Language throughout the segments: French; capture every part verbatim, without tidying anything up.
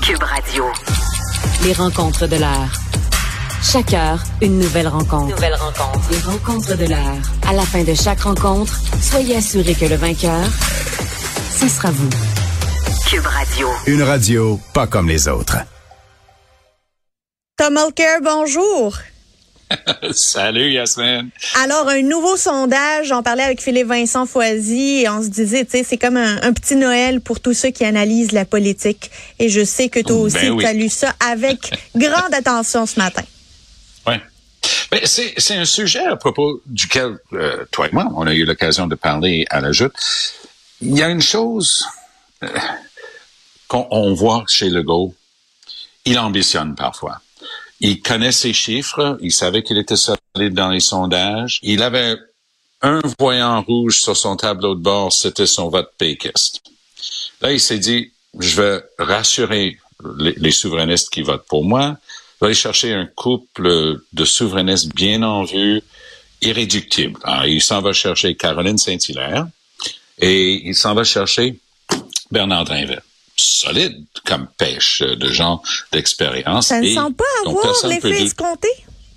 Cube Radio. Les rencontres de l'heure. Chaque heure, une nouvelle rencontre. Nouvelle rencontre. Les rencontres de l'heure. À la fin de chaque rencontre, soyez assurés que le vainqueur, ce sera vous. Cube Radio. Une radio pas comme les autres. Tom Mulcair, bonjour. Salut Yasmine. Alors, un nouveau sondage, j'en parlais avec Philippe Vincent Foisy et on se disait, tu sais, c'est comme un, un petit Noël pour tous ceux qui analysent la politique. Et je sais que toi aussi, ben oui. tu as lu ça avec grande attention ce matin. Oui. Ben, c'est, c'est un sujet à propos duquel, euh, toi et moi, on a eu l'occasion de parler à la Joute. Il y a une chose euh, qu'on on voit chez Legault, il ambitionne parfois. Il connaît ses chiffres, il savait qu'il était solide dans les sondages. Il avait un voyant rouge sur son tableau de bord, c'était son vote péquiste. Là, il s'est dit, je vais rassurer les, les souverainistes qui votent pour moi. Je vais aller chercher un couple de souverainistes bien en vue, irréductible. Alors, il s'en va chercher Caroline Saint-Hilaire et il s'en va chercher Bernard Drinville. Solide comme pêche de gens d'expérience. Ça ne et semble pas avoir l'effet escompté?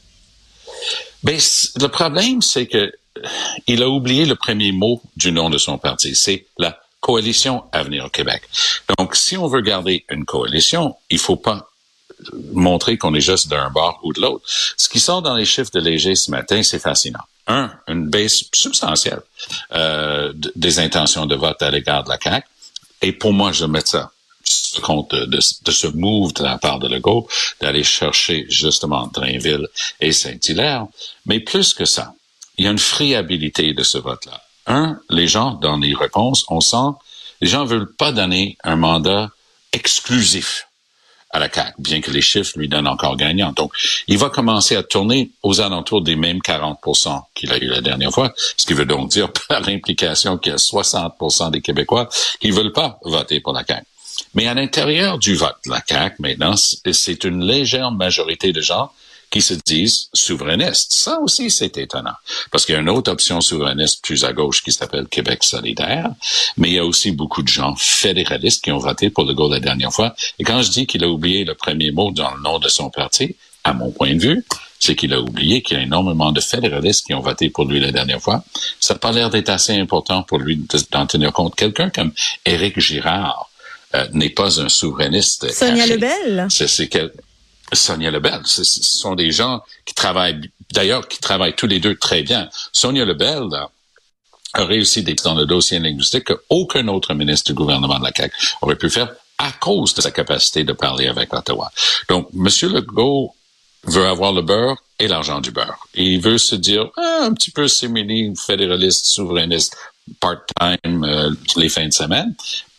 Ben, le problème, c'est que il a oublié le premier mot du nom de son parti. C'est la coalition Avenir au Québec. Donc, si on veut garder une coalition, il faut pas montrer qu'on est juste d'un bord ou de l'autre. Ce qui sort dans les chiffres de Léger ce matin, c'est fascinant. Un, une baisse substantielle euh, des intentions de vote à l'égard de la C A Q. Et pour moi, je mets ça compte de, de, de ce move de la part de Legault, d'aller chercher justement Drainville et Saint-Hilaire. Mais plus que ça, il y a une friabilité de ce vote-là. Un, les gens, dans les réponses, on sent, les gens veulent pas donner un mandat exclusif à la C A Q, bien que les chiffres lui donnent encore gagnant. Donc, il va commencer à tourner aux alentours des mêmes quarante pour cent qu'il a eu la dernière fois, ce qui veut donc dire par l'implication qu'il y a soixante pour cent des Québécois qui veulent pas voter pour la C A Q. Mais à l'intérieur du vote de la C A Q, maintenant, c'est une légère majorité de gens qui se disent souverainistes. Ça aussi, c'est étonnant. Parce qu'il y a une autre option souverainiste plus à gauche qui s'appelle Québec solidaire. Mais il y a aussi beaucoup de gens fédéralistes qui ont voté pour Legault la dernière fois. Et quand je dis qu'il a oublié le premier mot dans le nom de son parti, à mon point de vue, c'est qu'il a oublié qu'il y a énormément de fédéralistes qui ont voté pour lui la dernière fois. Ça n'a pas l'air d'être assez important pour lui d'en tenir compte. Quelqu'un comme Éric Girard euh, n'est pas un souverainiste. Sonia caché. Lebel. C'est, c'est quel... Sonia Lebel, ce sont des gens qui travaillent, d'ailleurs, qui travaillent tous les deux très bien. Sonia Lebel là, a réussi d'être dans le dossier linguistique qu'aucun autre ministre du gouvernement de la C A Q aurait pu faire à cause de sa capacité de parler avec Ottawa. Donc, M. Legault veut avoir le beurre et l'argent du beurre. Et il veut se dire, ah, un petit peu simili, fédéraliste, souverainiste, part-time, euh, les fins de semaine.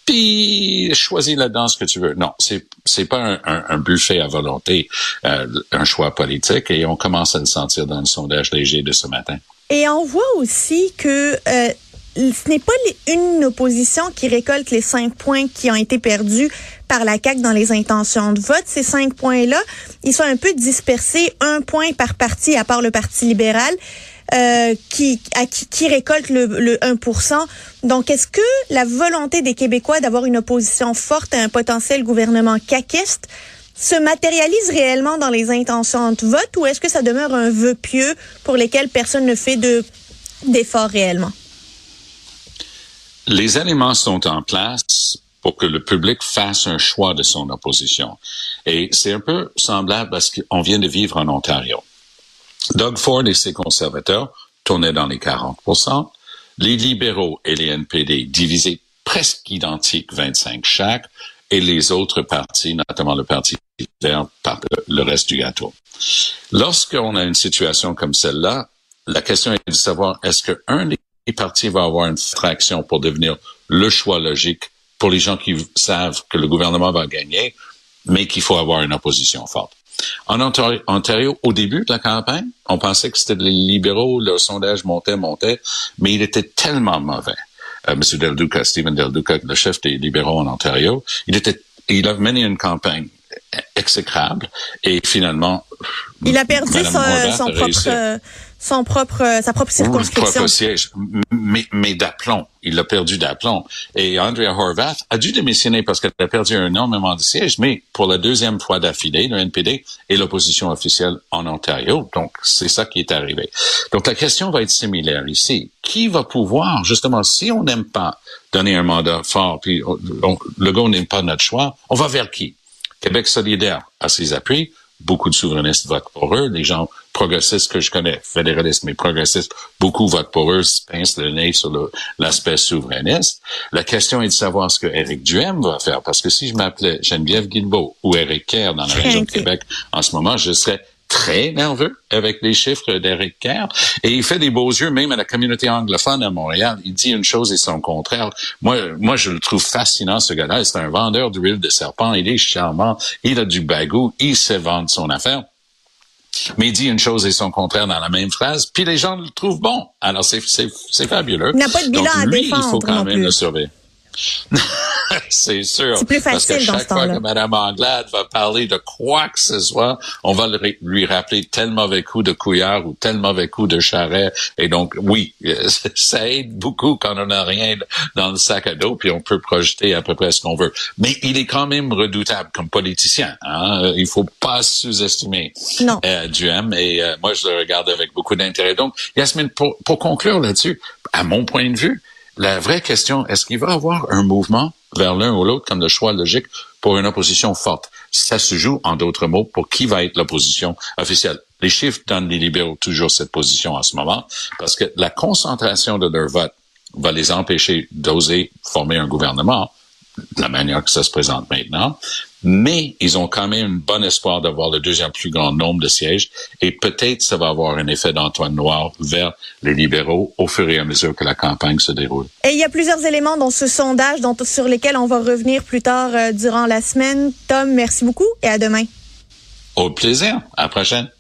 Puis choisis là-dedans ce que tu veux. Non, c'est c'est pas un, un, un buffet à volonté, euh, un choix politique, et on commence à le sentir dans le sondage Léger de ce matin. Et on voit aussi que euh, ce n'est pas une opposition qui récolte les cinq points qui ont été perdus par la C A Q dans les intentions de vote. Ces cinq points-là, ils sont un peu dispersés, un point par parti, à part le Parti libéral. Euh, qui, à, qui, qui récolte le, le un pour cent. Donc, est-ce que la volonté des Québécois d'avoir une opposition forte à un potentiel gouvernement caquiste se matérialise réellement dans les intentions de vote, ou est-ce que ça demeure un vœu pieux pour lesquels personne ne fait de, d'efforts réellement? Les éléments sont en place pour que le public fasse un choix de son opposition. Et c'est un peu semblable à ce qu'on vient de vivre en Ontario. Doug Ford et ses conservateurs tournaient dans les quarante pour cent. Les libéraux et les N P D divisés presque identiques, vingt-cinq chaque, et les autres partis, notamment le Parti vert, par le reste du gâteau. Lorsqu'on a une situation comme celle-là, la question est de savoir est-ce qu'un des partis va avoir une fraction pour devenir le choix logique pour les gens qui savent que le gouvernement va gagner, mais qu'il faut avoir une opposition forte. En Ontario, Ontario, au début de la campagne, on pensait que c'était les libéraux, le sondage montait, montait, mais il était tellement mauvais. Euh, M. Del Duca, Stephen Del Duca, le chef des libéraux en Ontario, il était, il a mené une campagne exécrable et finalement, il a perdu son, son propre, son propre, sa propre circonscription. Son propre siège, mais, mais d'aplomb. Il a perdu d'aplomb. Et Andrea Horwath a dû démissionner parce qu'elle a perdu énormément de sièges, mais pour la deuxième fois d'affilée, le N P D est l'opposition officielle en Ontario. Donc, c'est ça qui est arrivé. Donc, la question va être similaire ici. Qui va pouvoir, justement, si on n'aime pas donner un mandat fort, puis on, on, Legault n'aime pas notre choix, on va vers qui? Québec solidaire a ses appuis. Beaucoup de souverainistes votent pour eux. Les gens progressistes que je connais, fédéralistes mais progressistes, beaucoup votent pour eux, se pincent le nez sur le, l'aspect souverainiste. La question est de savoir ce que Éric Duhaime va faire. Parce que si je m'appelais Geneviève Guilbeault ou Éric Kerr dans la région de Québec en ce moment, je serais très nerveux avec les chiffres d'Éric Kerr. Et il fait des beaux yeux, même à la communauté anglophone à Montréal. Il dit une chose et son contraire. Moi, moi, je le trouve fascinant, ce gars-là. C'est un vendeur d'huile de serpent. Il est charmant. Il a du bagou. Il sait vendre son affaire. Mais il dit une chose et son contraire dans la même phrase. Puis les gens le trouvent bon. Alors, c'est, c'est, c'est fabuleux. Il n'a pas de bilan Donc, à lui, défendre il faut quand non même plus. le surveiller. C'est sûr. C'est plus facile parce que dans chaque ce temps-là. fois que Mme Anglade va parler de quoi que ce soit, on va lui rappeler tel mauvais coup de Couillard ou tel mauvais coup de Charest. Et donc, oui, ça aide beaucoup quand on n'a rien dans le sac à dos, puis on peut projeter à peu près ce qu'on veut. Mais il est quand même redoutable comme politicien. Hein? Il faut pas sous-estimer non. Euh, Duhaime. Et euh, moi, je le regarde avec beaucoup d'intérêt. Donc, Yasmine, pour, pour conclure là-dessus, à mon point de vue, la vraie question, est-ce qu'il va y avoir un mouvement vers l'un ou l'autre comme le choix logique pour une opposition forte? Ça se joue, en d'autres mots, pour qui va être l'opposition officielle. Les chiffres donnent les libéraux toujours cette position en ce moment parce que la concentration de leur vote va les empêcher d'oser former un gouvernement de la manière que ça se présente maintenant. Mais ils ont quand même un bon espoir d'avoir le deuxième plus grand nombre de sièges et peut-être ça va avoir un effet d'entonnoir vers les libéraux au fur et à mesure que la campagne se déroule. Et il y a plusieurs éléments dans ce sondage dont, sur lesquels on va revenir plus tard euh, durant la semaine. Tom, merci beaucoup et à demain. Au plaisir. À la prochaine.